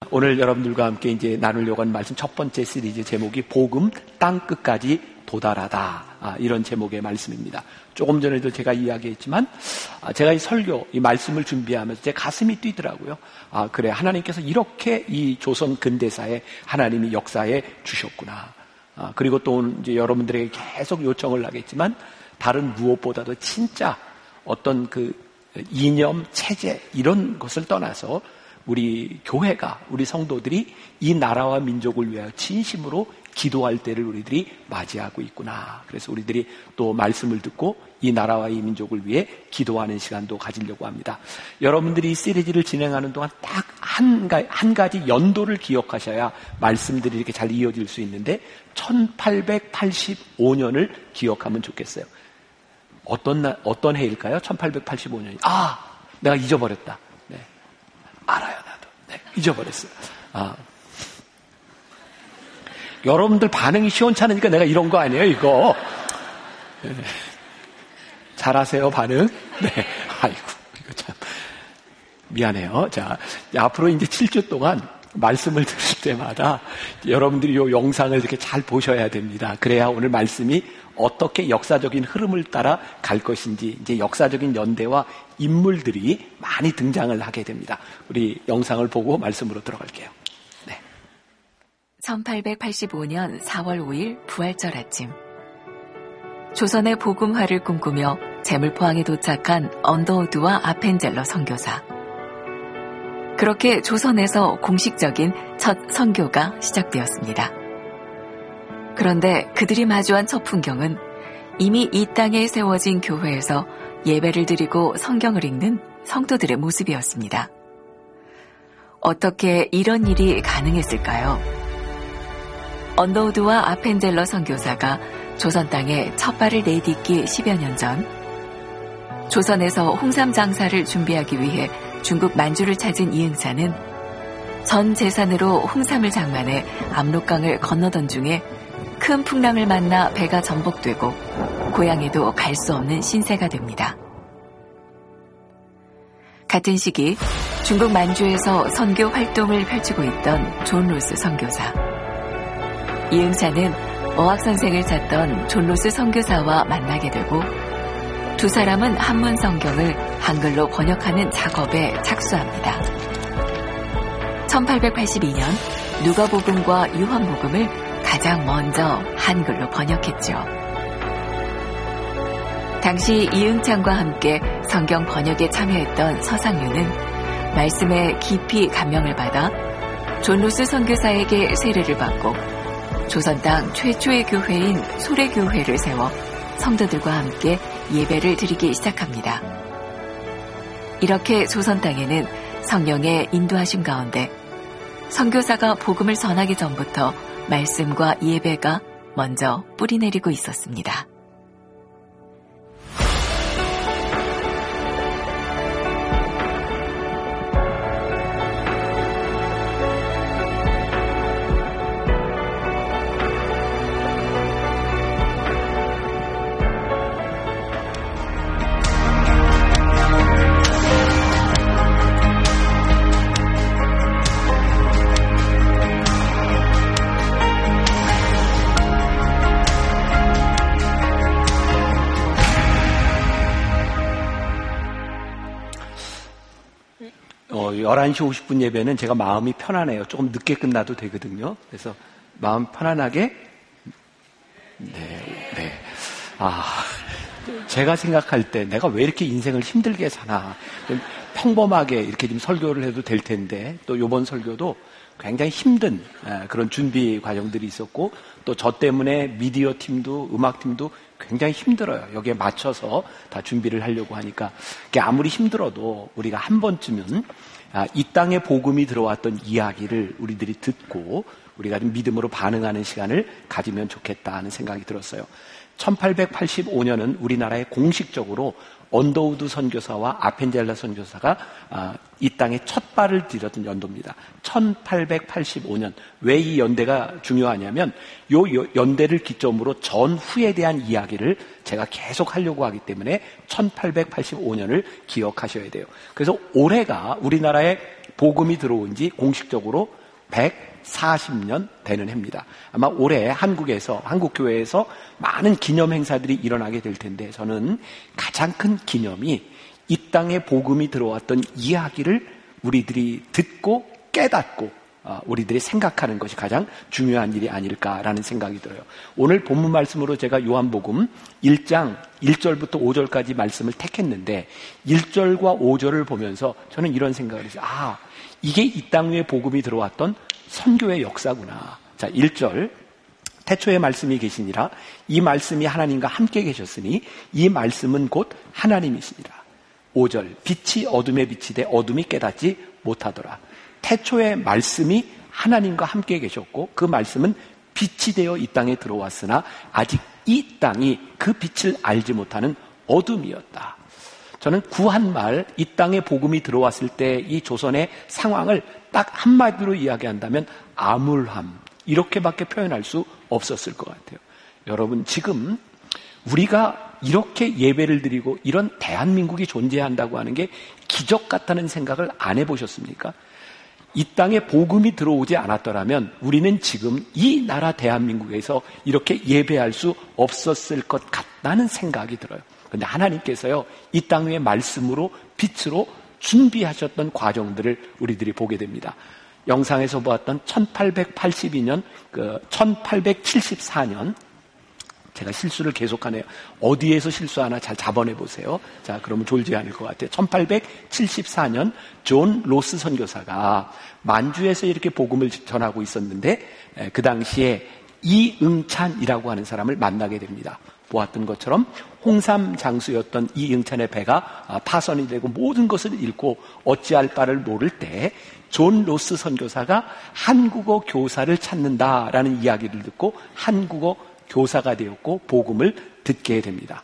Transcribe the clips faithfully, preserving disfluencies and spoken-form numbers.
오늘 여러분들과 함께 이제 나누려고 하는 말씀 첫 번째 시리즈 제목이 복음 땅 끝까지 도달하다. 아, 이런 제목의 말씀입니다. 조금 전에도 제가 이야기했지만 아, 제가 이 설교, 이 말씀을 준비하면서 제 가슴이 뛰더라고요. 아, 그래 하나님께서 이렇게 이 조선 근대사에 하나님이 역사에 주셨구나. 아, 그리고 또 이제 여러분들에게 계속 요청을 하겠지만 다른 무엇보다도 진짜 어떤 그 이념, 체제 이런 것을 떠나서 우리 교회가, 우리 성도들이 이 나라와 민족을 위하여 진심으로 기도할 때를 우리들이 맞이하고 있구나. 그래서 우리들이 또 말씀을 듣고 이 나라와 이 민족을 위해 기도하는 시간도 가지려고 합니다. 여러분들이 이 시리즈를 진행하는 동안 딱 한 한 가지 연도를 기억하셔야 말씀들이 이렇게 잘 이어질 수 있는데 천팔백팔십오 년을 기억하면 좋겠어요. 어떤 날, 어떤 해일까요? 천팔백팔십오 년이. 아, 내가 잊어버렸다. 네. 알아요, 나도. 네, 잊어버렸어요. 아. 여러분들 반응이 시원찮으니까 내가 이런 거 아니에요, 이거. 네. 잘하세요, 반응? 네. 아이고, 이거 참. 미안해요. 자, 앞으로 이제 칠 주 동안 말씀을 들을 때마다 여러분들이 이 영상을 이렇게 잘 보셔야 됩니다. 그래야 오늘 말씀이 어떻게 역사적인 흐름을 따라 갈 것인지, 이제 역사적인 연대와 인물들이 많이 등장을 하게 됩니다. 우리 영상을 보고 말씀으로 들어갈게요. 네. 천팔백팔십오 년 사월 오일 부활절 아침, 조선의 복음화를 꿈꾸며 제물포항에 도착한 언더우드와 아펜젤러 선교사. 그렇게 조선에서 공식적인 첫 선교가 시작되었습니다. 그런데 그들이 마주한 첫 풍경은 이미 이 땅에 세워진 교회에서 예배를 드리고 성경을 읽는 성도들의 모습이었습니다. 어떻게 이런 일이 가능했을까요? 언더우드와 아펜젤러 선교사가 조선 땅에 첫 발을 내딛기 십여 년 전, 조선에서 홍삼 장사를 준비하기 위해 중국 만주를 찾은 이응찬은 전 재산으로 홍삼을 장만해 압록강을 건너던 중에 큰 풍랑을 만나 배가 전복되고 고향에도 갈 수 없는 신세가 됩니다. 같은 시기 중국 만주에서 선교 활동을 펼치고 있던 존 로스 선교사. 이응찬은 어학선생을 찾던 존 로스 선교사와 만나게 되고 두 사람은 한문 성경을 한글로 번역하는 작업에 착수합니다. 천팔백팔십이 년 누가복음과 요한복음을 가장 먼저 한글로 번역했죠. 당시 이응찬과 함께 성경 번역에 참여했던 서상류는 말씀에 깊이 감명을 받아 존 로스 선교사에게 세례를 받고 조선 땅 최초의 교회인 소래교회를 세워 성도들과 함께 예배를 드리기 시작합니다. 이렇게 조선 땅에는 성령의 인도하심 가운데 선교사가 복음을 전하기 전부터 말씀과 예배가 먼저 뿌리내리고 있었습니다. 열한 시 오십 분 예배는 제가 마음이 편안해요. 조금 늦게 끝나도 되거든요. 그래서 마음 편안하게. 네, 네. 아, 제가 생각할 때 내가 왜 이렇게 인생을 힘들게 사나. 평범하게 이렇게 좀 설교를 해도 될 텐데, 또 이번 설교도 굉장히 힘든 그런 준비 과정들이 있었고, 또 저 때문에 미디어 팀도 음악 팀도 굉장히 힘들어요. 여기에 맞춰서 다 준비를 하려고 하니까. 아무리 힘들어도 우리가 한 번쯤은 이 땅에 복음이 들어왔던 이야기를 우리들이 듣고 우리가 좀 믿음으로 반응하는 시간을 가지면 좋겠다 하는 생각이 들었어요. 천팔백팔십오 년은 우리나라에 공식적으로 언더우드 선교사와 아펜젤라 선교사가 이 땅에 첫 발을 디뎠던 연도입니다. 천팔백팔십오 년. 왜 이 연대가 중요하냐면 요 연대를 기점으로 전후에 대한 이야기를 제가 계속 하려고 하기 때문에 천팔백팔십오 년을 기억하셔야 돼요. 그래서 올해가 우리나라에 복음이 들어온 지 공식적으로 백사십 년 되는 해입니다. 아마 올해 한국에서, 한국교회에서 많은 기념 행사들이 일어나게 될 텐데 저는 가장 큰 기념이 이 땅에 복음이 들어왔던 이야기를 우리들이 듣고 깨닫고 우리들이 생각하는 것이 가장 중요한 일이 아닐까라는 생각이 들어요. 오늘 본문 말씀으로 제가 요한복음 일 장 일 절부터 오 절까지 말씀을 택했는데 일 절과 오 절을 보면서 저는 이런 생각을 했어요. 아, 이게 이 땅 위에 복음이 들어왔던 선교의 역사구나. 자, 일 절. 태초에 말씀이 계시니라. 이 말씀이 하나님과 함께 계셨으니 이 말씀은 곧 하나님이시니라. 오 절. 빛이 어둠에 비치되 어둠이 깨닫지 못하더라. 태초에 말씀이 하나님과 함께 계셨고 그 말씀은 빛이 되어 이 땅에 들어왔으나 아직 이 땅이 그 빛을 알지 못하는 어둠이었다. 저는 구한 말, 이 땅에 복음이 들어왔을 때 이 조선의 상황을 딱 한마디로 이야기한다면 암울함, 이렇게밖에 표현할 수 없었을 것 같아요. 여러분, 지금 우리가 이렇게 예배를 드리고 이런 대한민국이 존재한다고 하는 게 기적 같다는 생각을 안 해보셨습니까? 이 땅에 복음이 들어오지 않았더라면 우리는 지금 이 나라 대한민국에서 이렇게 예배할 수 없었을 것 같다는 생각이 들어요. 그런데 하나님께서요, 이 땅 위에 말씀으로 빛으로 준비하셨던 과정들을 우리들이 보게 됩니다. 영상에서 보았던 천팔백팔십이 년, 그 천팔백칠십사 년, 제가 실수를 계속하네요. 어디에서 실수하나 잘 잡아내 보세요. 자, 그러면 졸지 않을 것 같아요. 천팔백칠십사 년 존 로스 선교사가 만주에서 이렇게 복음을 전하고 있었는데 그 당시에 이응찬이라고 하는 사람을 만나게 됩니다. 보았던 것처럼 홍삼 장수였던 이응찬의 배가 파선이 되고 모든 것을 잃고 어찌할 바를 모를 때 존 로스 선교사가 한국어 교사를 찾는다라는 이야기를 듣고 한국어 교사가 되었고 복음을 듣게 됩니다.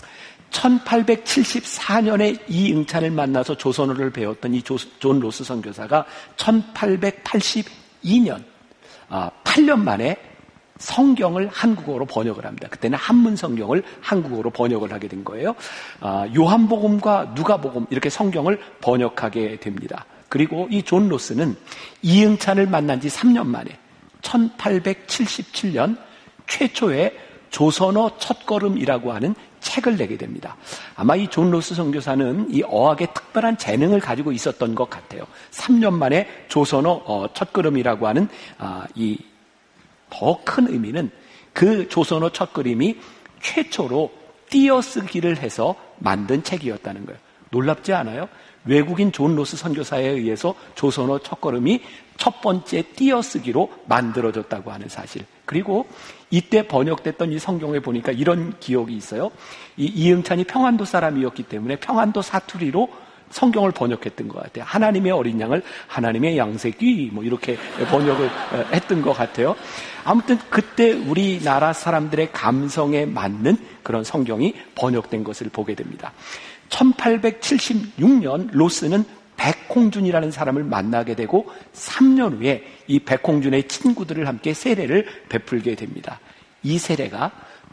천팔백칠십사 년에 이응찬을 만나서 조선어를 배웠던 이 존 로스 선교사가 천팔백팔십이 년, 아, 팔 년 만에 성경을 한국어로 번역을 합니다. 그때는 한문 성경을 한국어로 번역을 하게 된 거예요. 아, 요한복음과 누가복음 이렇게 성경을 번역하게 됩니다. 그리고 이 존 로스는 이응찬을 만난 지 삼 년 만에 천팔백칠십칠 년 최초의 조선어 첫걸음이라고 하는 책을 내게 됩니다. 아마 이 존 로스 선교사는 이 어학에 특별한 재능을 가지고 있었던 것 같아요. 삼 년 만에 조선어 첫걸음이라고 하는 아, 이 더 큰 의미는 그 조선어 첫걸음이 최초로 띄어쓰기를 해서 만든 책이었다는 거예요. 놀랍지 않아요? 외국인 존 로스 선교사에 의해서 조선어 첫걸음이 첫 번째 띄어쓰기로 만들어졌다고 하는 사실. 그리고 이때 번역됐던 이 성경에 보니까 이런 기억이 있어요. 이 이응찬이 평안도 사람이었기 때문에 평안도 사투리로 성경을 번역했던 것 같아요. 하나님의 어린 양을 하나님의 양새끼 뭐 이렇게 번역을 했던 것 같아요. 아무튼 그때 우리나라 사람들의 감성에 맞는 그런 성경이 번역된 것을 보게 됩니다. 천팔백칠십육 년 로스는 백홍준이라는 사람을 만나게 되고 삼 년 후에 이 백홍준의 친구들을 함께 세례를 베풀게 됩니다. 이 세례가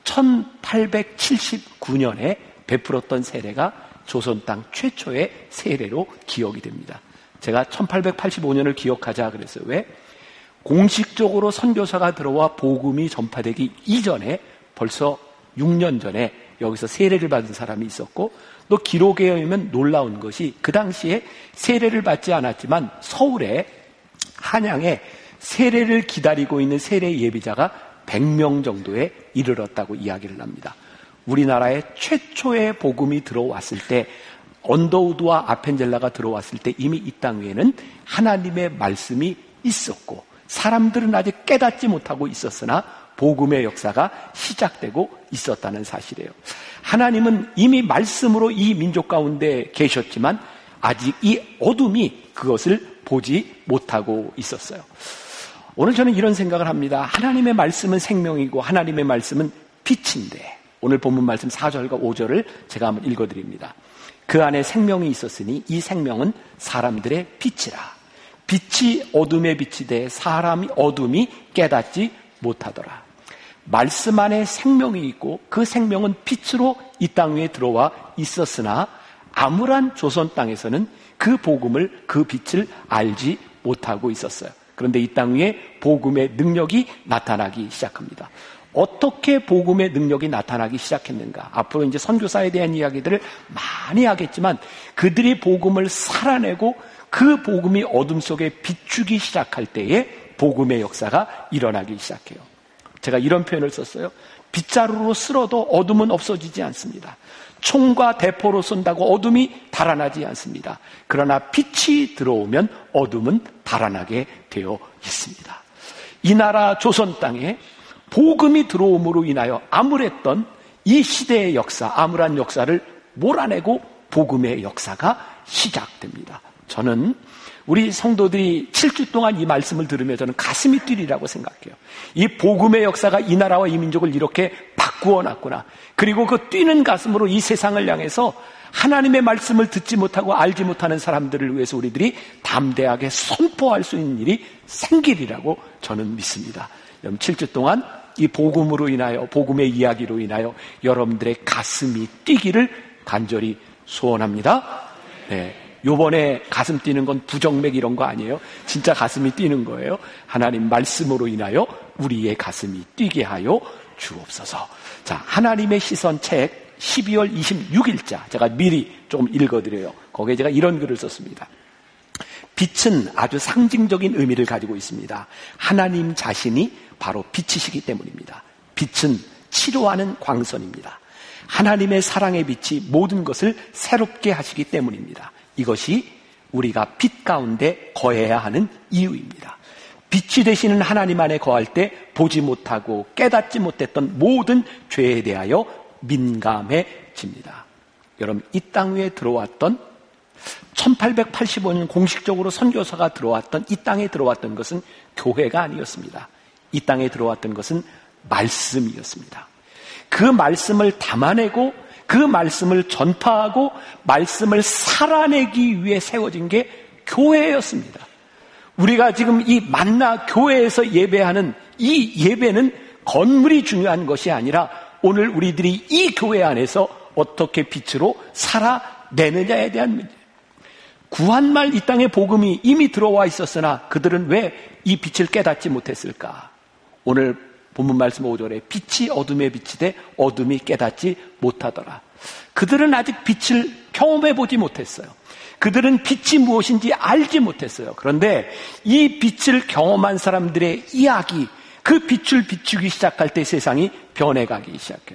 천팔백칠십구 년에 베풀었던 세례가 조선 땅 최초의 세례로 기억이 됩니다. 제가 천팔백팔십오 년을 기억하자 그랬어요. 왜? 공식적으로 선교사가 들어와 복음이 전파되기 이전에 벌써 육 년 전에 여기서 세례를 받은 사람이 있었고 또 기록에 의하면 놀라운 것이 그 당시에 세례를 받지 않았지만 서울에 한양에 세례를 기다리고 있는 세례 예비자가 백 명 정도에 이르렀다고 이야기를 합니다. 우리나라에 최초의 복음이 들어왔을 때 언더우드와 아펜젤라가 들어왔을 때 이미 이 땅 위에는 하나님의 말씀이 있었고 사람들은 아직 깨닫지 못하고 있었으나 복음의 역사가 시작되고 있었다는 사실이에요. 하나님은 이미 말씀으로 이 민족 가운데 계셨지만 아직 이 어둠이 그것을 보지 못하고 있었어요. 오늘 저는 이런 생각을 합니다. 하나님의 말씀은 생명이고 하나님의 말씀은 빛인데 오늘 본문 말씀 사 절과 오 절을 제가 한번 읽어드립니다. 그 안에 생명이 있었으니 이 생명은 사람들의 빛이라. 빛이 어둠에 비치되 사람이 어둠이 깨닫지 못하더라. 말씀 안에 생명이 있고 그 생명은 빛으로 이 땅 위에 들어와 있었으나 암울한 조선 땅에서는 그 복음을, 그 빛을 알지 못하고 있었어요. 그런데 이 땅 위에 복음의 능력이 나타나기 시작합니다. 어떻게 복음의 능력이 나타나기 시작했는가? 앞으로 이제 선교사에 대한 이야기들을 많이 하겠지만 그들이 복음을 살아내고 그 복음이 어둠 속에 비추기 시작할 때에 복음의 역사가 일어나기 시작해요. 제가 이런 표현을 썼어요. 빗자루로 쓸어도 어둠은 없어지지 않습니다. 총과 대포로 쏜다고 어둠이 달아나지 않습니다. 그러나 빛이 들어오면 어둠은 달아나게 되어 있습니다. 이 나라 조선 땅에 복음이 들어옴으로 인하여 암울했던 이 시대의 역사, 암울한 역사를 몰아내고 복음의 역사가 시작됩니다. 저는 우리 성도들이 칠 주 동안 이 말씀을 들으며 저는 가슴이 뛰리라고 생각해요. 이 복음의 역사가 이 나라와 이 민족을 이렇게 바꾸어 놨구나. 그리고 그 뛰는 가슴으로 이 세상을 향해서 하나님의 말씀을 듣지 못하고 알지 못하는 사람들을 위해서 우리들이 담대하게 선포할 수 있는 일이 생기리라고 저는 믿습니다. 여러분 칠 주 동안 이 복음으로 인하여, 복음의 이야기로 인하여 여러분들의 가슴이 뛰기를 간절히 소원합니다. 네. 요번에 가슴 뛰는 건 부정맥 이런 거 아니에요. 진짜 가슴이 뛰는 거예요. 하나님 말씀으로 인하여 우리의 가슴이 뛰게 하여 주옵소서. 자, 하나님의 시선 책 십이월 이십육일자 제가 미리 조금 읽어드려요. 거기에 제가 이런 글을 썼습니다. 빛은 아주 상징적인 의미를 가지고 있습니다. 하나님 자신이 바로 빛이시기 때문입니다. 빛은 치료하는 광선입니다. 하나님의 사랑의 빛이 모든 것을 새롭게 하시기 때문입니다. 이것이 우리가 빛 가운데 거해야 하는 이유입니다. 빛이 되시는 하나님 안에 거할 때 보지 못하고 깨닫지 못했던 모든 죄에 대하여 민감해집니다. 여러분, 이 땅 위에 들어왔던 천팔백팔십오 년 공식적으로 선교사가 들어왔던 이 땅에 들어왔던 것은 교회가 아니었습니다. 이 땅에 들어왔던 것은 말씀이었습니다. 그 말씀을 담아내고 그 말씀을 전파하고 말씀을 살아내기 위해 세워진 게 교회였습니다. 우리가 지금 이 만나 교회에서 예배하는 이 예배는 건물이 중요한 것이 아니라 오늘 우리들이 이 교회 안에서 어떻게 빛으로 살아내느냐에 대한 문제. 구한말 이 땅에 복음이 이미 들어와 있었으나 그들은 왜 이 빛을 깨닫지 못했을까? 오늘 본문 말씀 오 절에 빛이 어둠에 비치되 어둠이 깨닫지 못하더라. 그들은 아직 빛을 경험해보지 못했어요. 그들은 빛이 무엇인지 알지 못했어요. 그런데 이 빛을 경험한 사람들의 이야기, 그 빛을 비추기 시작할 때 세상이 변해가기 시작해요.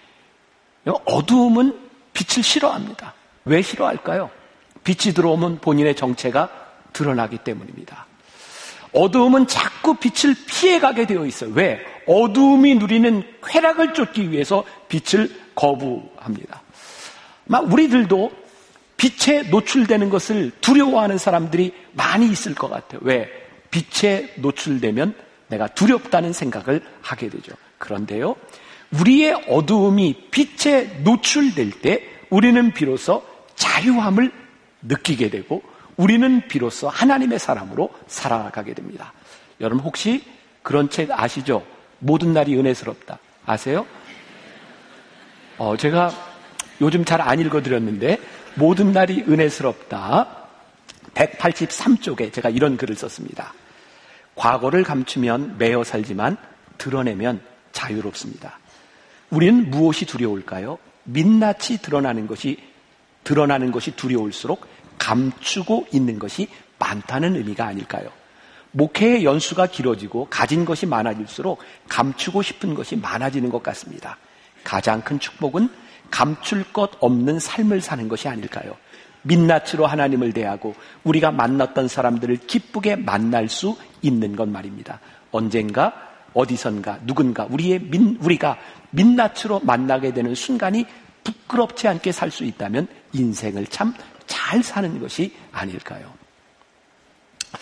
어두움은 빛을 싫어합니다. 왜 싫어할까요? 빛이 들어오면 본인의 정체가 드러나기 때문입니다. 어두움은 자꾸 빛을 피해가게 되어 있어요. 왜? 어두움이 누리는 쾌락을 쫓기 위해서 빛을 거부합니다. 막 우리들도 빛에 노출되는 것을 두려워하는 사람들이 많이 있을 것 같아요. 왜? 빛에 노출되면 내가 두렵다는 생각을 하게 되죠. 그런데요, 우리의 어두움이 빛에 노출될 때 우리는 비로소 자유함을 느끼게 되고 우리는 비로소 하나님의 사람으로 살아가게 됩니다. 여러분 혹시 그런 책 아시죠? 모든 날이 은혜스럽다. 아세요? 어, 제가 요즘 잘 안 읽어드렸는데 모든 날이 은혜스럽다 백팔십삼 쪽에 제가 이런 글을 썼습니다. 과거를 감추면 매여 살지만 드러내면 자유롭습니다. 우리는 무엇이 두려울까요? 민낯이 드러나는 것이 드러나는 것이 두려울수록 감추고 있는 것이 많다는 의미가 아닐까요? 목회의 연수가 길어지고 가진 것이 많아질수록 감추고 싶은 것이 많아지는 것 같습니다. 가장 큰 축복은 감출 것 없는 삶을 사는 것이 아닐까요? 민낯으로 하나님을 대하고 우리가 만났던 사람들을 기쁘게 만날 수 있는 것 말입니다. 언젠가 어디선가 누군가 우리의 민, 우리가 민낯으로 만나게 되는 순간이 부끄럽지 않게 살 수 있다면 인생을 참 잘 사는 것이 아닐까요?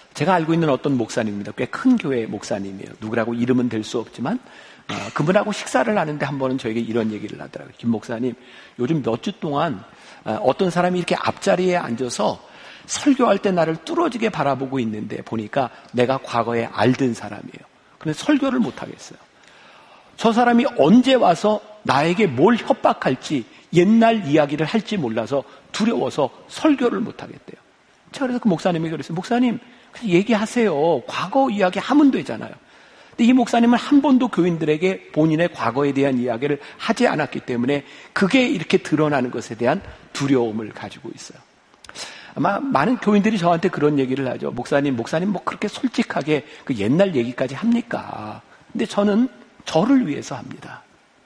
제가 알고 있는 어떤 목사님입니다. 꽤 큰 교회 목사님이에요. 누구라고 이름은 될 수 없지만 어, 그분하고 식사를 하는데 한 번은 저에게 이런 얘기를 하더라고요. 김 목사님, 요즘 몇 주 동안 어, 어떤 사람이 이렇게 앞자리에 앉아서 설교할 때 나를 뚫어지게 바라보고 있는데 보니까 내가 과거에 알던 사람이에요. 근데 설교를 못하겠어요. 저 사람이 언제 와서 나에게 뭘 협박할지, 옛날 이야기를 할지 몰라서 두려워서 설교를 못하겠대요. 제가 그래서 그 목사님에게 그랬어요. 목사님, 얘기하세요. 과거 이야기 하면 되잖아요. 근데 이 목사님은 한 번도 교인들에게 본인의 과거에 대한 이야기를 하지 않았기 때문에 그게 이렇게 드러나는 것에 대한 두려움을 가지고 있어요. 아마 많은 교인들이 저한테 그런 얘기를 하죠. 목사님, 목사님 뭐 그렇게 솔직하게 그 옛날 얘기까지 합니까? 근데 저는 저를 위해서 합니다.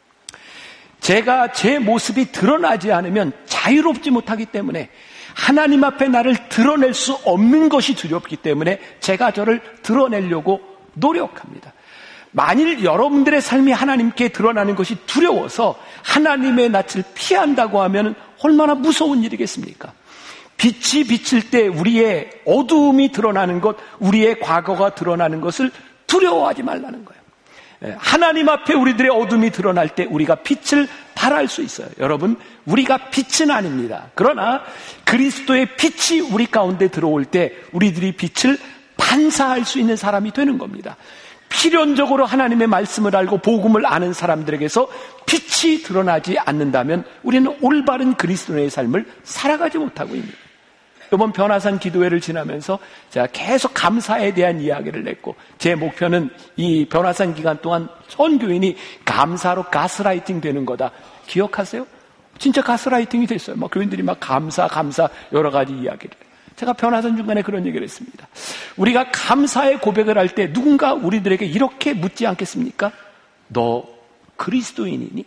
제가 제 모습이 드러나지 않으면 자유롭지 못하기 때문에, 하나님 앞에 나를 드러낼 수 없는 것이 두렵기 때문에 제가 저를 드러내려고 노력합니다. 만일 여러분들의 삶이 하나님께 드러나는 것이 두려워서 하나님의 낯을 피한다고 하면 얼마나 무서운 일이겠습니까? 빛이 비칠 때 우리의 어두움이 드러나는 것, 우리의 과거가 드러나는 것을 두려워하지 말라는 거예요. 하나님 앞에 우리들의 어둠이 드러날 때 우리가 빛을 발할 수 있어요. 여러분, 우리가 빛은 아닙니다. 그러나 그리스도의 빛이 우리 가운데 들어올 때 우리들이 빛을 반사할 수 있는 사람이 되는 겁니다. 필연적으로 하나님의 말씀을 알고 복음을 아는 사람들에게서 빛이 드러나지 않는다면 우리는 올바른 그리스도의 삶을 살아가지 못하고 있습니다. 이번 변화산 기도회를 지나면서 제가 계속 감사에 대한 이야기를 냈고, 제 목표는 이 변화산 기간 동안 전 교인이 감사로 가스라이팅 되는 거다. 기억하세요? 진짜 가스라이팅이 됐어요. 막 교인들이 막 감사 감사 여러 가지 이야기를. 제가 변화산 중간에 그런 얘기를 했습니다. 우리가 감사의 고백을 할 때 누군가 우리들에게 이렇게 묻지 않겠습니까? 너 그리스도인이니?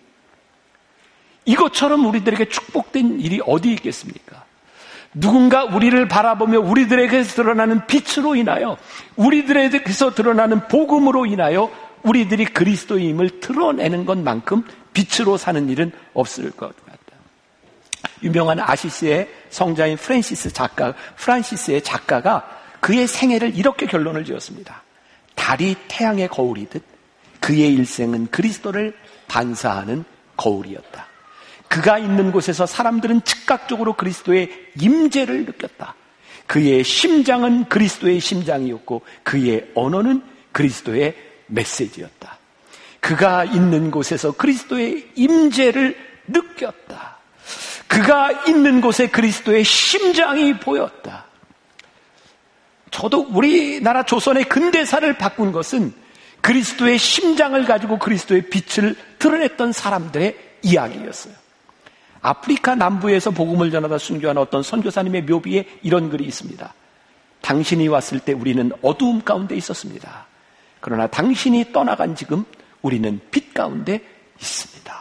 이것처럼 우리들에게 축복된 일이 어디 있겠습니까? 누군가 우리를 바라보며 우리들에게서 드러나는 빛으로 인하여, 우리들에게서 드러나는 복음으로 인하여 우리들이 그리스도임을 드러내는 것만큼 빛으로 사는 일은 없을 것 같다. 유명한 아시시의 성자인 프란시스 작가, 프란시스의 작가가 그의 생애를 이렇게 결론을 지었습니다. 달이 태양의 거울이듯 그의 일생은 그리스도를 반사하는 거울이었다. 그가 있는 곳에서 사람들은 즉각적으로 그리스도의 임재를 느꼈다. 그의 심장은 그리스도의 심장이었고 그의 언어는 그리스도의 메시지였다. 그가 있는 곳에서 그리스도의 임재를 느꼈다. 그가 있는 곳에 그리스도의 심장이 보였다. 저도 우리나라 조선의 근대사를 바꾼 것은 그리스도의 심장을 가지고 그리스도의 빛을 드러냈던 사람들의 이야기였어요. 아프리카 남부에서 복음을 전하다 순교한 어떤 선교사님의 묘비에 이런 글이 있습니다. 당신이 왔을 때 우리는 어두움 가운데 있었습니다. 그러나 당신이 떠나간 지금 우리는 빛 가운데 있습니다.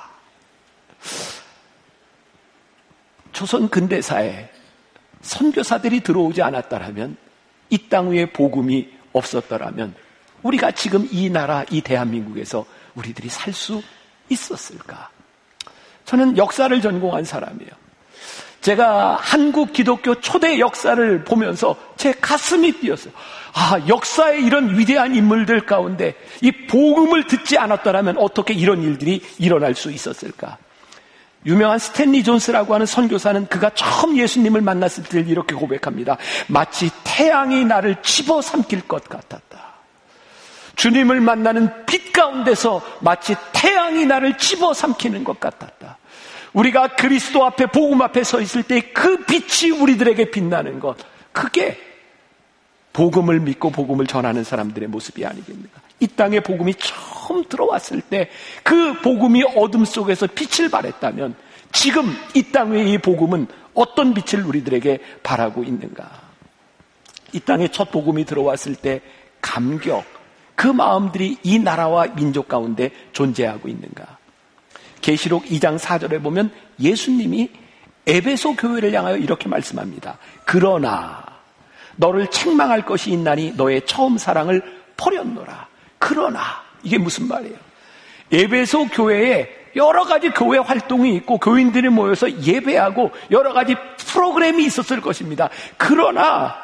조선 근대사에 선교사들이 들어오지 않았더라면, 이 땅 위에 복음이 없었더라면 우리가 지금 이 나라, 이 대한민국에서 우리들이 살 수 있었을까? 저는 역사를 전공한 사람이에요. 제가 한국 기독교 초대 역사를 보면서 제 가슴이 뛰었어요. 아, 역사의 이런 위대한 인물들 가운데 이 복음을 듣지 않았더라면 어떻게 이런 일들이 일어날 수 있었을까? 유명한 스탠리 존스라고 하는 선교사는 그가 처음 예수님을 만났을 때 이렇게 고백합니다. 마치 태양이 나를 집어삼킬 것 같았다. 주님을 만나는 빛 가운데서 마치 태양이 나를 집어삼키는 것 같았다. 우리가 그리스도 앞에, 복음 앞에 서 있을 때 그 빛이 우리들에게 빛나는 것, 그게 복음을 믿고 복음을 전하는 사람들의 모습이 아니겠습니까? 이 땅에 복음이 처음 들어왔을 때 그 복음이 어둠 속에서 빛을 발했다면 지금 이 땅 위에 이 복음은 어떤 빛을 우리들에게 발하고 있는가? 이 땅에 첫 복음이 들어왔을 때 감격, 그 마음들이 이 나라와 민족 가운데 존재하고 있는가? 계시록 이 장 사 절에 보면 예수님이 에베소 교회를 향하여 이렇게 말씀합니다. 그러나 너를 책망할 것이 있나니 너의 처음 사랑을 버렸노라. 그러나, 이게 무슨 말이에요? 에베소 교회에 여러 가지 교회 활동이 있고 교인들이 모여서 예배하고 여러 가지 프로그램이 있었을 것입니다. 그러나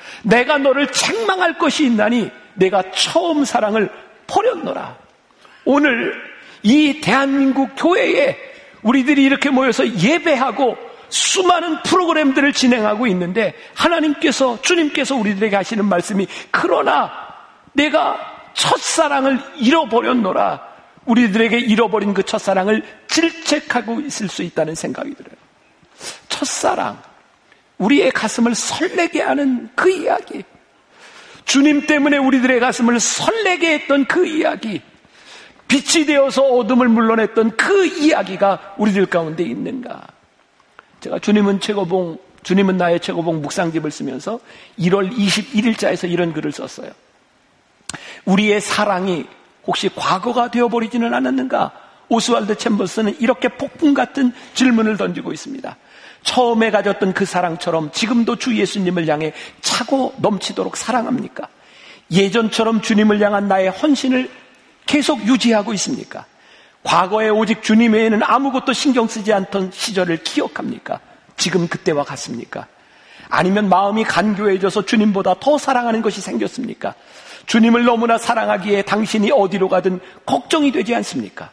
내가 너를 책망할 것이 있나니 내가 처음 사랑을 버렸노라. 오늘 이 대한민국 교회에 우리들이 이렇게 모여서 예배하고 수많은 프로그램들을 진행하고 있는데 하나님께서, 주님께서 우리들에게 하시는 말씀이 그러나 내가 첫사랑을 잃어버렸노라. 우리들에게 잃어버린 그 첫사랑을 질책하고 있을 수 있다는 생각이 들어요. 첫사랑, 우리의 가슴을 설레게 하는 그 이야기, 주님 때문에 우리들의 가슴을 설레게 했던 그 이야기, 빛이 되어서 어둠을 물러냈던 그 이야기가 우리들 가운데 있는가? 제가 주님은 최고봉, 주님은 나의 최고봉 묵상집을 쓰면서 일월 이십일일자에서 이런 글을 썼어요. 우리의 사랑이 혹시 과거가 되어버리지는 않았는가? 오스왈드 챔버스는 이렇게 폭풍 같은 질문을 던지고 있습니다. 처음에 가졌던 그 사랑처럼 지금도 주 예수님을 향해 차고 넘치도록 사랑합니까? 예전처럼 주님을 향한 나의 헌신을 계속 유지하고 있습니까? 과거에 오직 주님 외에는 아무것도 신경 쓰지 않던 시절을 기억합니까? 지금 그때와 같습니까? 아니면 마음이 간교해져서 주님보다 더 사랑하는 것이 생겼습니까? 주님을 너무나 사랑하기에 당신이 어디로 가든 걱정이 되지 않습니까?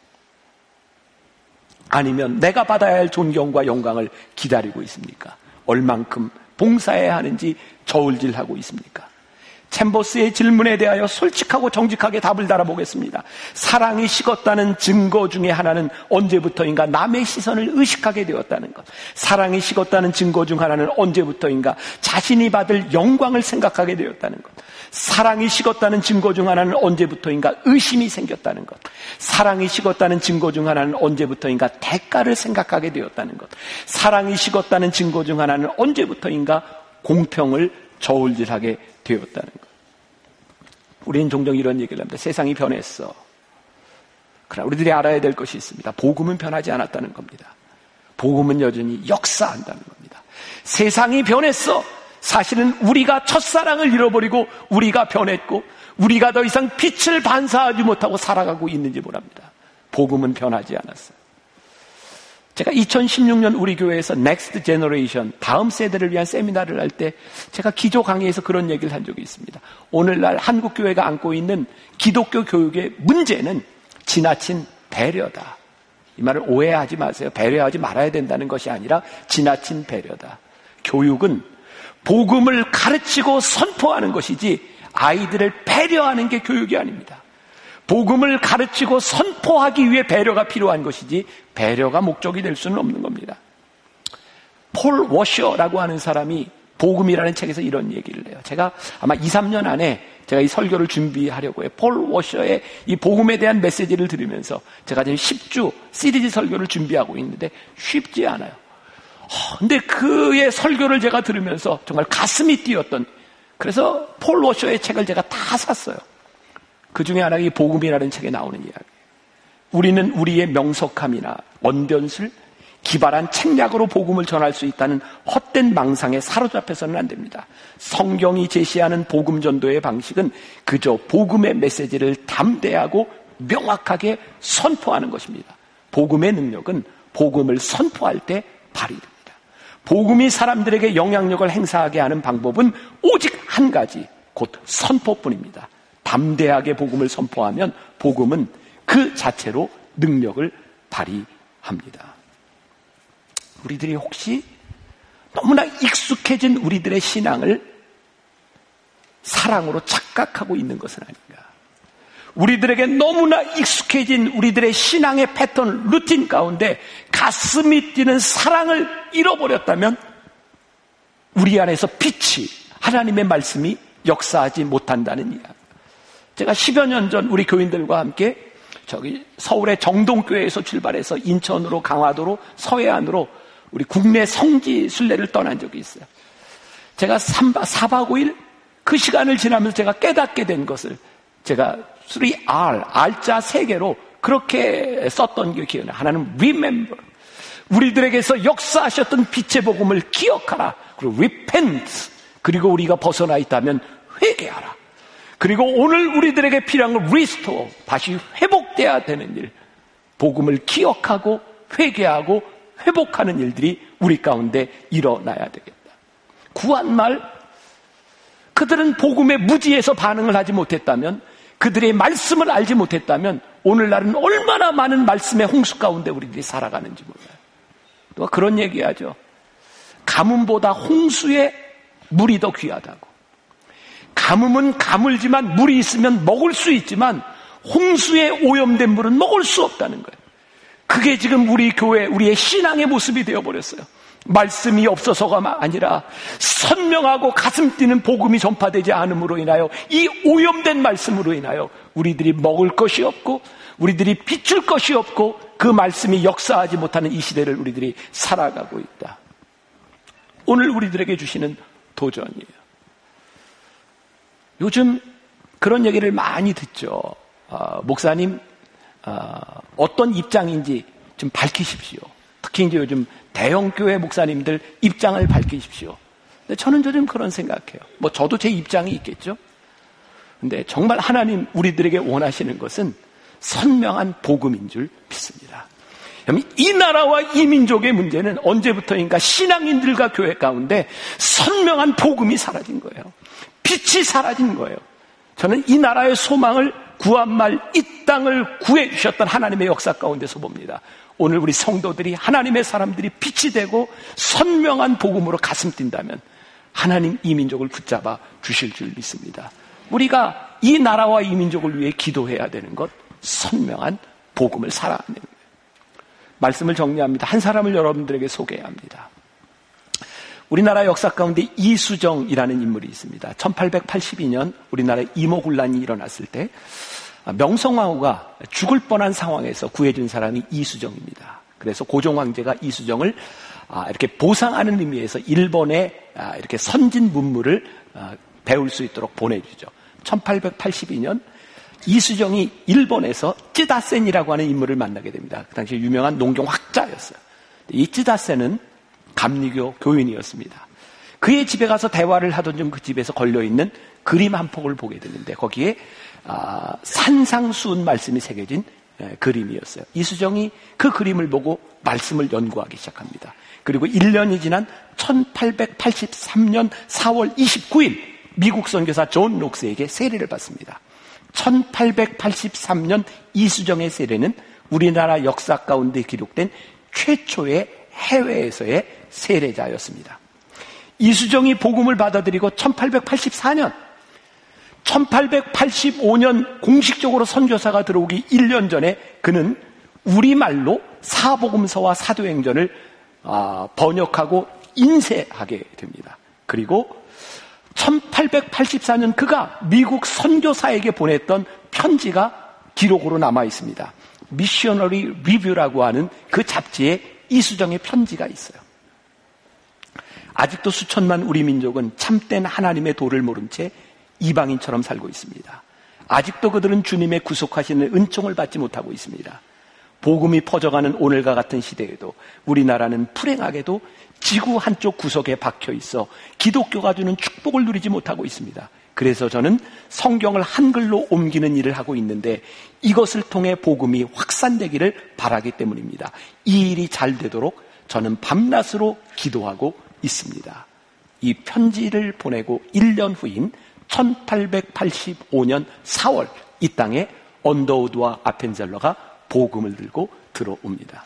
아니면 내가 받아야 할 존경과 영광을 기다리고 있습니까? 얼만큼 봉사해야 하는지 저울질하고 있습니까? 챔버스의 질문에 대하여 솔직하고 정직하게 답을 달아보겠습니다. 사랑이 식었다는 증거 중에 하나는 언제부터인가 남의 시선을 의식하게 되었다는 것. 사랑이 식었다는 증거 중 하나는 언제부터인가 자신이 받을 영광을 생각하게 되었다는 것. 사랑이 식었다는 증거 중 하나는 언제부터인가 의심이 생겼다는 것. 사랑이 식었다는 증거 중 하나는 언제부터인가 대가를 생각하게 되었다는 것. 사랑이 식었다는 증거 중 하나는 언제부터인가 공평을 저울질하게 되었다는 것. 우리는 종종 이런 얘기를 합니다. 세상이 변했어. 그러나 우리들이 알아야 될 것이 있습니다. 복음은 변하지 않았다는 겁니다. 복음은 여전히 역사한다는 겁니다. 세상이 변했어. 사실은 우리가 첫사랑을 잃어버리고 우리가 변했고 우리가 더 이상 빛을 반사하지 못하고 살아가고 있는지 모릅니다. 복음은 변하지 않았어요. 제가 이천십육 년 우리 교회에서 넥스트 제너레이션, 다음 세대를 위한 세미나를 할 때 제가 기조 강의에서 그런 얘기를 한 적이 있습니다. 오늘날 한국 교회가 안고 있는 기독교 교육의 문제는 지나친 배려다. 이 말을 오해하지 마세요. 배려하지 말아야 된다는 것이 아니라 지나친 배려다. 교육은 복음을 가르치고 선포하는 것이지 아이들을 배려하는 게 교육이 아닙니다. 복음을 가르치고 선포하기 위해 배려가 필요한 것이지 배려가 목적이 될 수는 없는 겁니다. 폴 워셔라고 하는 사람이 복음이라는 책에서 이런 얘기를 해요. 제가 아마 이, 삼 년 안에 제가 이 설교를 준비하려고 해요. 폴 워셔의 이 복음에 대한 메시지를 들으면서 제가 지금 십 주 시리즈 설교를 준비하고 있는데 쉽지 않아요. 근데 그의 설교를 제가 들으면서 정말 가슴이 뛰었던, 그래서 폴 워셔의 책을 제가 다 샀어요. 그 중에 하나가 이 복음이라는 책에 나오는 이야기. 우리는 우리의 명석함이나 언변술, 기발한 책략으로 복음을 전할 수 있다는 헛된 망상에 사로잡혀서는 안 됩니다. 성경이 제시하는 복음 전도의 방식은 그저 복음의 메시지를 담대하고 명확하게 선포하는 것입니다. 복음의 능력은 복음을 선포할 때 발휘됩니다. 복음이 사람들에게 영향력을 행사하게 하는 방법은 오직 한 가지, 곧 선포뿐입니다. 담대하게 복음을 선포하면 복음은 그 자체로 능력을 발휘합니다. 우리들이 혹시 너무나 익숙해진 우리들의 신앙을 사랑으로 착각하고 있는 것은 아닌가? 우리들에게 너무나 익숙해진 우리들의 신앙의 패턴, 루틴 가운데 가슴이 뛰는 사랑을 잃어버렸다면 우리 안에서 빛이, 하나님의 말씀이 역사하지 못한다는 이야기. 제가 십여 년 전 우리 교인들과 함께 저기 서울의 정동교회에서 출발해서 인천으로, 강화도로, 서해안으로 우리 국내 성지 순례를 떠난 적이 있어요. 제가 삼 박, 사 박 오 일 그 시간을 지나면서 제가 깨닫게 된 것을 제가 쓰리 알, R자 세 개로 그렇게 썼던 게 기억나요. 하나는 remember, 우리들에게서 역사하셨던 빛의 복음을 기억하라. 그리고 repent, 그리고 우리가 벗어나 있다면 회개하라. 그리고 오늘 우리들에게 필요한 건 restore, 다시 회복돼야 되는 일, 복음을 기억하고 회개하고 회복하는 일들이 우리 가운데 일어나야 되겠다. 구한말, 그들은 복음에 무지해서 반응을 하지 못했다면, 그들의 말씀을 알지 못했다면 오늘날은 얼마나 많은 말씀의 홍수 가운데 우리들이 살아가는지 몰라요. 또 그런 얘기하죠. 가뭄보다 홍수의 물이 더 귀하다고. 가뭄은 가물지만 물이 있으면 먹을 수 있지만 홍수에 오염된 물은 먹을 수 없다는 거예요. 그게 지금 우리 교회, 우리의 신앙의 모습이 되어버렸어요. 말씀이 없어서가 아니라 선명하고 가슴 뛰는 복음이 전파되지 않음으로 인하여, 이 오염된 말씀으로 인하여 우리들이 먹을 것이 없고 우리들이 비출 것이 없고 그 말씀이 역사하지 못하는 이 시대를 우리들이 살아가고 있다. 오늘 우리들에게 주시는 도전이에요. 요즘 그런 얘기를 많이 듣죠. 어, 목사님 어, 어떤 입장인지 좀 밝히십시오. 특히 이제 요즘 대형교회 목사님들 입장을 밝히십시오. 근데 저는 요즘 그런 생각해요. 뭐 저도 제 입장이 있겠죠. 근데 정말 하나님 우리들에게 원하시는 것은 선명한 복음인 줄 믿습니다. 이 나라와 이 민족의 문제는 언제부터인가 신앙인들과 교회 가운데 선명한 복음이 사라진 거예요. 빛이 사라진 거예요. 저는 이 나라의 소망을 구한말 이 땅을 구해 주셨던 하나님의 역사 가운데서 봅니다. 오늘 우리 성도들이, 하나님의 사람들이 빛이 되고 선명한 복음으로 가슴 뛴다면 하나님 이 민족을 붙잡아 주실 줄 믿습니다. 우리가 이 나라와 이 민족을 위해 기도해야 되는 것, 선명한 복음을 살아내는 거예요. 말씀을 정리합니다. 한 사람을 여러분들에게 소개합니다. 우리나라 역사 가운데 이수정이라는 인물이 있습니다. 천팔백팔십이 년 우리나라 이모군란이 일어났을 때 명성황후가 죽을 뻔한 상황에서 구해준 사람이 이수정입니다. 그래서 고종황제가 이수정을 이렇게 보상하는 의미에서 일본에 이렇게 선진 문물을 배울 수 있도록 보내주죠. 천팔백팔십이 년 이수정이 일본에서 찌다센이라고 하는 인물을 만나게 됩니다. 그 당시 유명한 농경학자였어요. 이 찌다센은 감리교 교인이었습니다. 그의 집에 가서 대화를 하던 중 그 집에서 걸려있는 그림 한 폭을 보게 되는데 거기에 아, 산상수훈 말씀이 새겨진 에, 그림이었어요. 이수정이 그 그림을 보고 말씀을 연구하기 시작합니다. 그리고 일 년이 지난 천팔백팔십삼 년 사월 이십구일 미국 선교사 존 녹스에게 세례를 받습니다. 천팔백팔십삼 년 이수정의 세례는 우리나라 역사 가운데 기록된 최초의 해외에서의 세례자였습니다. 이수정이 복음을 받아들이고 천팔백팔십사 년, 천팔백팔십오 년 공식적으로 선교사가 들어오기 일 년 전에 그는 우리말로 사복음서와 사도행전을 번역하고 인쇄하게 됩니다. 그리고 천팔백팔십사 년 그가 미국 선교사에게 보냈던 편지가 기록으로 남아 있습니다. 미셔너리 리뷰라고 하는 그 잡지에 이수정의 편지가 있어요. 아직도 수천만 우리 민족은 참된 하나님의 도를 모른 채 이방인처럼 살고 있습니다. 아직도 그들은 주님의 구속하시는 은총을 받지 못하고 있습니다. 복음이 퍼져가는 오늘과 같은 시대에도 우리나라는 불행하게도 지구 한쪽 구석에 박혀 있어 기독교가 주는 축복을 누리지 못하고 있습니다. 그래서 저는 성경을 한글로 옮기는 일을 하고 있는데 이것을 통해 복음이 확산되기를 바라기 때문입니다. 이 일이 잘 되도록 저는 밤낮으로 기도하고 있습니다. 이 편지를 보내고 일 년 후인 천팔백팔십오 년 사월 이 땅에 언더우드와 아펜젤러가 복음을 들고 들어옵니다.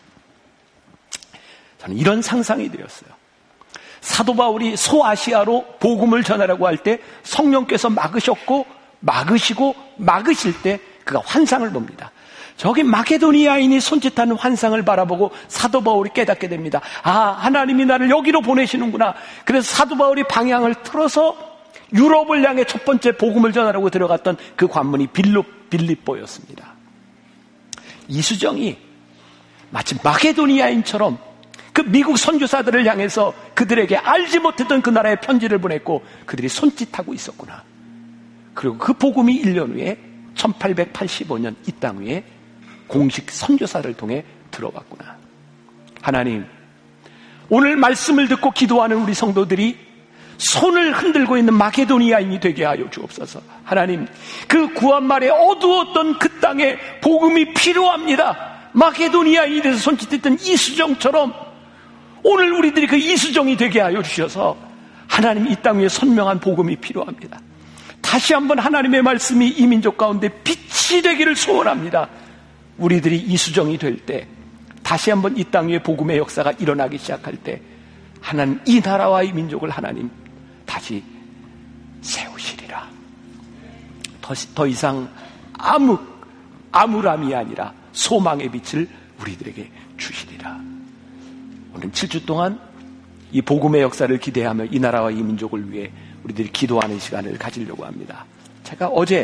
저는 이런 상상이 되었어요. 사도 바울이 소아시아로 복음을 전하라고 할 때 성령께서 막으셨고 막으시고 막으실 때 그가 환상을 봅니다. 저기 마케도니아인이 손짓하는 환상을 바라보고 사도 바울이 깨닫게 됩니다. 아, 하나님이 나를 여기로 보내시는구나. 그래서 사도 바울이 방향을 틀어서 유럽을 향해 첫 번째 복음을 전하라고 들어갔던 그 관문이 빌립, 빌립보였습니다. 이수정이 마치 마케도니아인처럼 그 미국 선교사들을 향해서 그들에게 알지 못했던 그 나라에 편지를 보냈고 그들이 손짓하고 있었구나. 그리고 그 복음이 일 년 후에 천팔백팔십오 년 이 땅 위에 공식 선교사를 통해 들어갔구나. 하나님, 오늘 말씀을 듣고 기도하는 우리 성도들이 손을 흔들고 있는 마케도니아인이 되게 하여 주옵소서. 하나님, 그 구한말에 어두웠던 그 땅에 복음이 필요합니다. 마케도니아인이 돼서 손짓했던 이수정처럼 오늘 우리들이 그 이수정이 되게 하여 주셔서 하나님 이 땅 위에 선명한 복음이 필요합니다. 다시 한번 하나님의 말씀이 이 민족 가운데 빛이 되기를 소원합니다. 우리들이 이수정이 될 때, 다시 한번 이 땅 위에 복음의 역사가 일어나기 시작할 때 하나님 이 나라와 이 민족을 하나님 다시 세우시리라. 더, 더 이상 암흑, 암울함이 아니라 소망의 빛을 우리들에게 주시리라. 오늘 칠 주 동안 이 복음의 역사를 기대하며 이 나라와 이 민족을 위해 우리들이 기도하는 시간을 가지려고 합니다. 제가 어제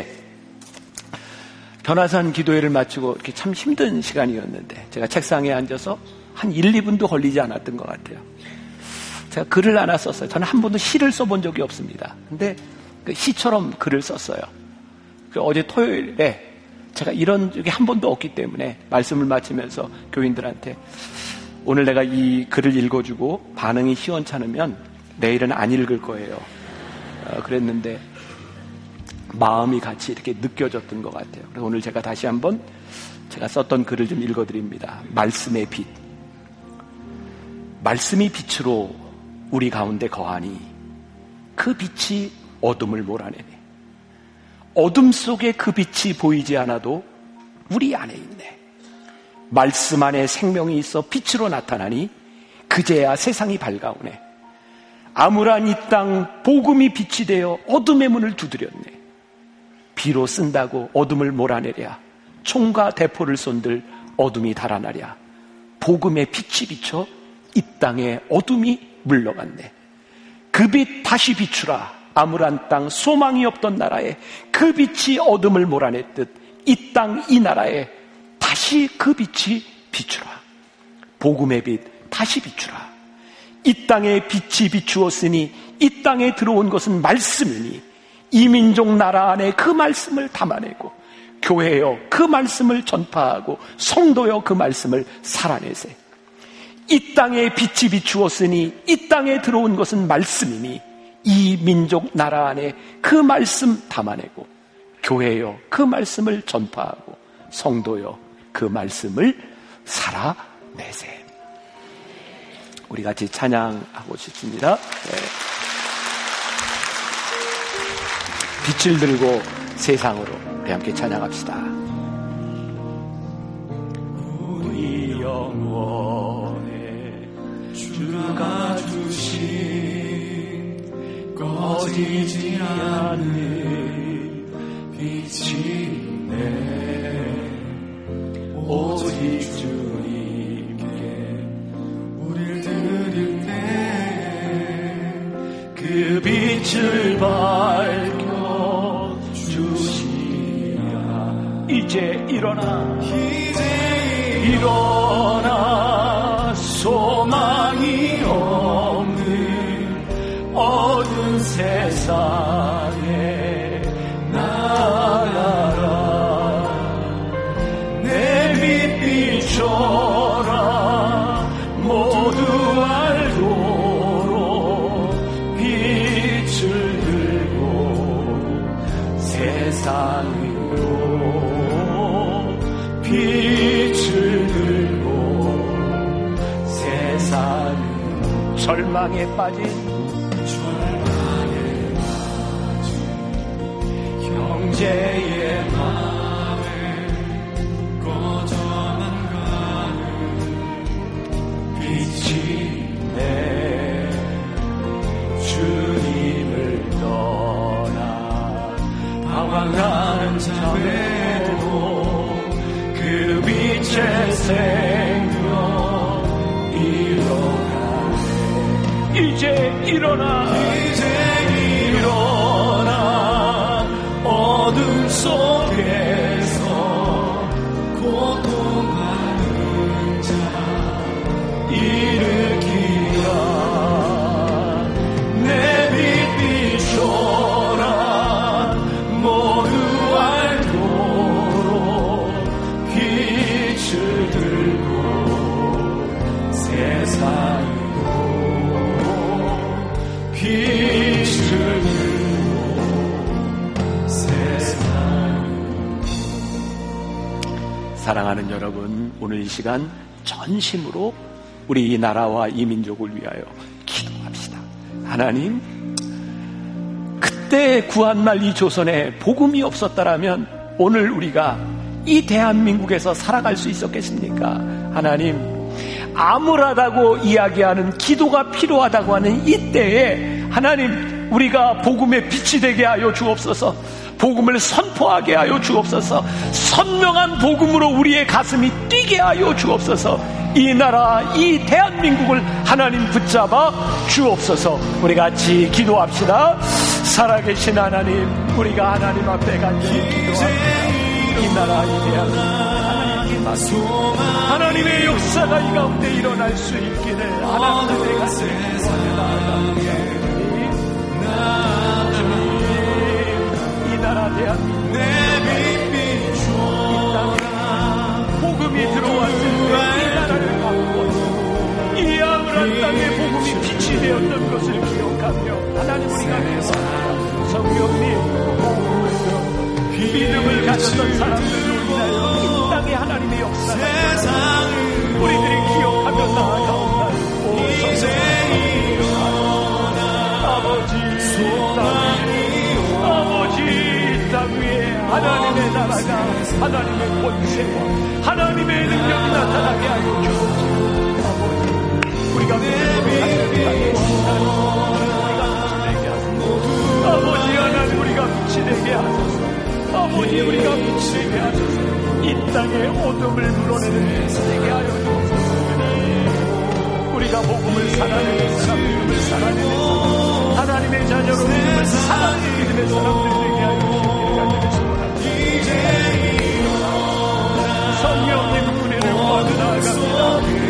변화산 기도회를 마치고 이렇게 참 힘든 시간이었는데 제가 책상에 앉아서 한 일, 이 분도 걸리지 않았던 것 같아요. 제가 글을 하나 썼어요. 저는 한 번도 시를 써본 적이 없습니다. 근데 그 시처럼 글을 썼어요. 어제 토요일에 제가 이런 적이 한 번도 없기 때문에 말씀을 마치면서 교인들한테 오늘 내가 이 글을 읽어주고 반응이 시원찮으면 내일은 안 읽을 거예요. 어, 그랬는데 마음이 같이 이렇게 느껴졌던 것 같아요. 그래서 오늘 제가 다시 한번 제가 썼던 글을 좀 읽어드립니다. 말씀의 빛. 말씀이 빛으로 우리 가운데 거하니 그 빛이 어둠을 몰아내네. 어둠 속에 그 빛이 보이지 않아도 우리 안에 있네. 말씀 안에 생명이 있어 빛으로 나타나니 그제야 세상이 밝아오네. 암울한 이 땅 복음이 빛이 되어 어둠의 문을 두드렸네. 비로 쓴다고 어둠을 몰아내랴. 총과 대포를 쏜들 어둠이 달아나랴. 복음의 빛이 비쳐 이 땅에 어둠이 물러갔네. 그 빛 다시 비추라. 암울한 땅 소망이 없던 나라에 그 빛이 어둠을 몰아냈듯 이 땅 이 나라에 다시 그 빛이 비추라. 복음의 빛 다시 비추라. 이 땅에 빛이 비추었으니 이 땅에 들어온 것은 말씀이니 이 민족 나라 안에 그 말씀을 담아내고 교회여 그 말씀을 전파하고 성도여 그 말씀을 살아내세. 이 땅에 빛이 비추었으니 이 땅에 들어온 것은 말씀이니 이 민족 나라 안에 그 말씀 담아내고 교회여 그 말씀을 전파하고 성도여 그 말씀을 살아내세. 우리 같이 찬양하고 싶습니다. 네. 빛을 들고 세상으로 우리 함께 찬양합시다. 우리 영혼에 주가 주신 꺼지지 않는 빛이 네 오직 주님께 우릴 드릴 때 그 빛을 밝혀 주시라. 이제 일어나 이제 일어나 소망이 없는 어두운 세상에 나가라. 비춰라. 모두 알도록 빛을 들고 세상으로 빛을 들고 세상으로 절망에 빠진 절망에 빠진 형제의 마음 내 주님을 떠나 방황하는 자매도 그 빛의 생명 일어나네. 이제 일어나 이제 일어나 어둠 속에서 고통하는 자 일으키라. 내 빛 비춰라. 모두 알도록 빛을 들고 세상으로 빛을 들고 세상으로. 사랑하는 여러분, 오늘 이 시간 전심으로 우리 이 나라와 이 민족을 위하여 기도합시다. 하나님, 그때 구한말 이 조선에 복음이 없었다라면 오늘 우리가 이 대한민국에서 살아갈 수 있었겠습니까? 하나님, 암울하다고 이야기하는 기도가 필요하다고 하는 이때에 하나님, 우리가 복음의 빛이 되게 하여 주옵소서. 복음을 선포하게 하여 주옵소서. 선명한 복음으로 우리의 가슴이 뛰게 하여 주옵소서. 이 나라, 이 대한민국을 하나님 붙잡아 주옵소서. 우리 같이 기도합시다. 살아계신 하나님, 우리가 하나님 앞에 간절히 기도합니다. 이 나라, 이 대한민국 하나님께 맡기고 하나님의 역사가 이 가운데 일어날 수 있기를 하나님의 가슴에 나아갑니다. 이 나라 대한민국 이 땅에 복음이 들어왔을 때 이 나라를 바꾸었고 이 암울한 땅에 복음이 빛이 되었던 것을 기억하며 하나님, 우리가 기도합니다. 성령님, 믿음을 가졌던 사람들로 인하여 이 땅에 하나님의 역사가 우리들이 기억하며 나아가옵나이다. 오 성령, 아버지 땅, 아버지 땅 위에 하나님의 나라가, 하나님의 권세와 하나님의 능력이 나타나게 하여 주옵소서. 아버지, 우리가 믿음을 가졌던 아버지 하나님, 우리가 빛이 되게 하소서. 아버지, 우리가 빛이 되게 하소서. 이 땅에 어둠을 물어내는 빛이 되게 하여 주옵소서. 우리가 복음을 살아내는 사람, 믿음을 살아내는 사람, 하나님의 자녀로 믿음을 살아내는 믿음의 사람들 되게 하여 주옵소서. 성령님 은혜를 구하며 나아갑니다.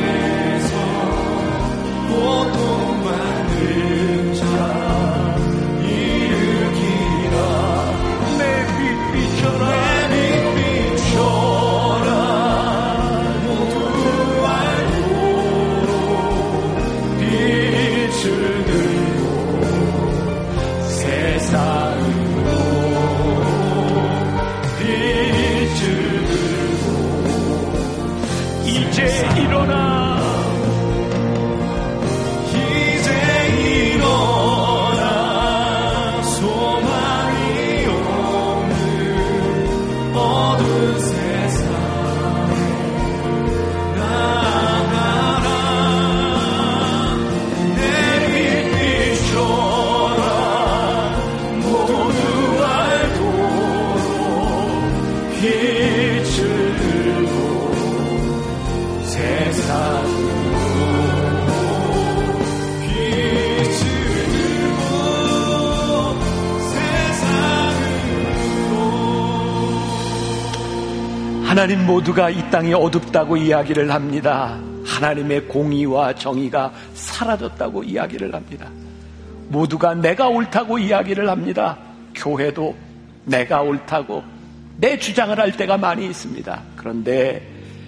하나님, 모두가 이 땅이 어둡다고 이야기를 합니다. 하나님의 공의와 정의가 사라졌다고 이야기를 합니다. 모두가 내가 옳다고 이야기를 합니다. 교회도 내가 옳다고 내 주장을 할 때가 많이 있습니다. 그런데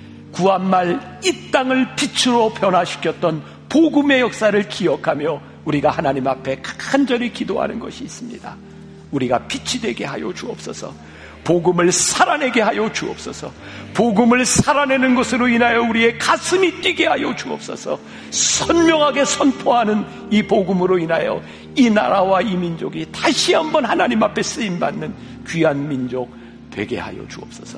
구한말 이 땅을 빛으로 변화시켰던 복음의 역사를 기억하며 우리가 하나님 앞에 간절히 기도하는 것이 있습니다. 우리가 빛이 되게 하여 주옵소서. 복음을 살아내게 하여 주옵소서. 복음을 살아내는 것으로 인하여 우리의 가슴이 뛰게 하여 주옵소서. 선명하게 선포하는 이 복음으로 인하여 이 나라와 이 민족이 다시 한번 하나님 앞에 쓰임받는 귀한 민족 되게 하여 주옵소서.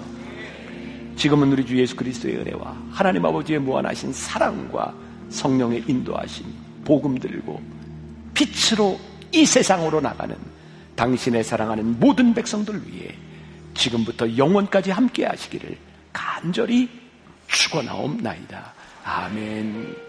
지금은 우리 주 예수 그리스도의 은혜와 하나님 아버지의 무한하신 사랑과 성령의 인도하심, 복음 들고 빛으로 이 세상으로 나가는 당신의 사랑하는 모든 백성들 위해 지금부터 영원까지 함께 하시기를 간절히 축원하옵나이다. 아멘.